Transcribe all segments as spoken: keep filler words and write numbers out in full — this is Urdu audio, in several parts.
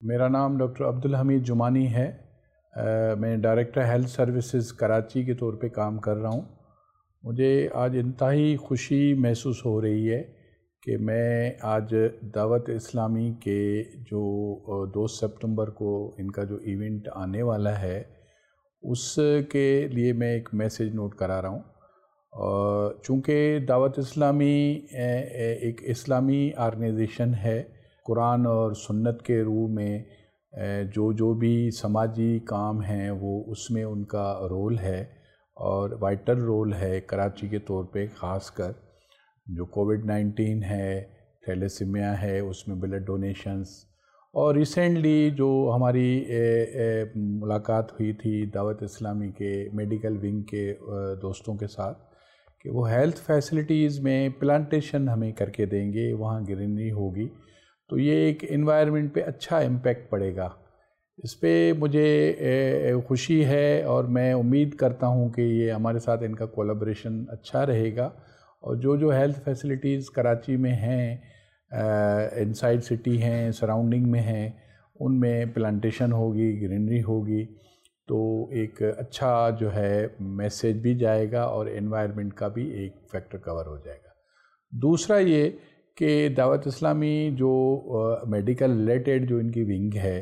میرا نام ڈاکٹر عبدالحمید جمانی ہے۔ میں ڈائریکٹر ہیلتھ سروسز کراچی کے طور پہ کام کر رہا ہوں۔ مجھے آج انتہائی خوشی محسوس ہو رہی ہے کہ میں آج دعوت اسلامی کے جو دو ستمبر کو ان کا جو ایونٹ آنے والا ہے اس کے لیے میں ایک میسیج نوٹ کرا رہا ہوں۔ اور چونکہ دعوت اسلامی ایک اسلامی آرگنائزیشن ہے، قرآن اور سنت کے روح میں جو جو بھی سماجی کام ہیں وہ اس میں ان کا رول ہے اور وائٹل رول ہے کراچی کے طور پہ، خاص کر جو کووڈ نائنٹین ہے، تھیلیسیمیا ہے، اس میں بلڈ ڈونیشنز، اور ریسنٹلی جو ہماری ملاقات ہوئی تھی دعوت اسلامی کے میڈیکل ونگ کے دوستوں کے ساتھ کہ وہ ہیلتھ فیسلٹیز میں پلانٹیشن ہمیں کر کے دیں گے، وہاں گرینری ہوگی، تو یہ ایک انوائرمنٹ پہ اچھا امپیکٹ پڑے گا۔ اس پہ مجھے خوشی ہے اور میں امید کرتا ہوں کہ یہ ہمارے ساتھ ان کا کولیبریشن اچھا رہے گا، اور جو جو ہیلتھ فیسلٹیز کراچی میں ہیں، انسائڈ سٹی ہیں، سراؤنڈنگ میں ہیں، ان میں پلانٹیشن ہوگی، گرینری ہوگی، تو ایک اچھا جو ہے میسیج بھی جائے گا اور انوائرمنٹ کا بھی ایک فیکٹر کور ہو جائے گا۔ دوسرا یہ کہ دعوت اسلامی جو میڈیکل ریلیٹڈ جو ان کی ونگ ہے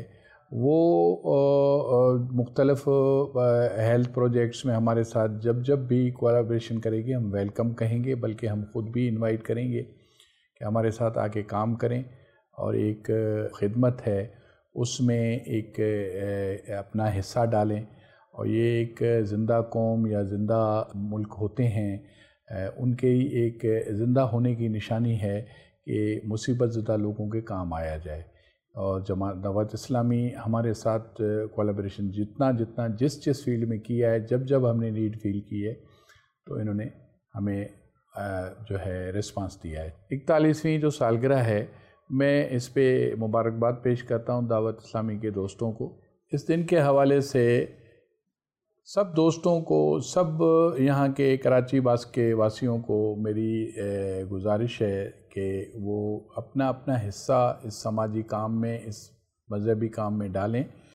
وہ مختلف ہیلتھ پروجیکٹس میں ہمارے ساتھ جب جب بھی کولیبریشن کرے گی ہم ویلکم کہیں گے، بلکہ ہم خود بھی انوائٹ کریں گے کہ ہمارے ساتھ آ کے کام کریں، اور ایک خدمت ہے اس میں ایک اپنا حصہ ڈالیں۔ اور یہ ایک زندہ قوم یا زندہ ملک ہوتے ہیں، ان کے ایک زندہ ہونے کی نشانی ہے کہ مصیبت زدہ لوگوں کے کام آیا جائے، اور جماعت دعوت اسلامی ہمارے ساتھ کولیبریشن جتنا جتنا جس جس فیلڈ میں کیا ہے، جب جب ہم نے نیڈ فیل کی ہے تو انہوں نے ہمیں جو ہے رسپانس دیا ہے۔ اکتالیسویں جو سالگرہ ہے، میں اس پہ مبارکباد پیش کرتا ہوں دعوت اسلامی کے دوستوں کو۔ اس دن کے حوالے سے سب دوستوں کو، سب یہاں کے کراچی باس کے واسیوں کو میری گزارش ہے کہ وہ اپنا اپنا حصہ اس سماجی کام میں، اس مذہبی کام میں ڈالیں۔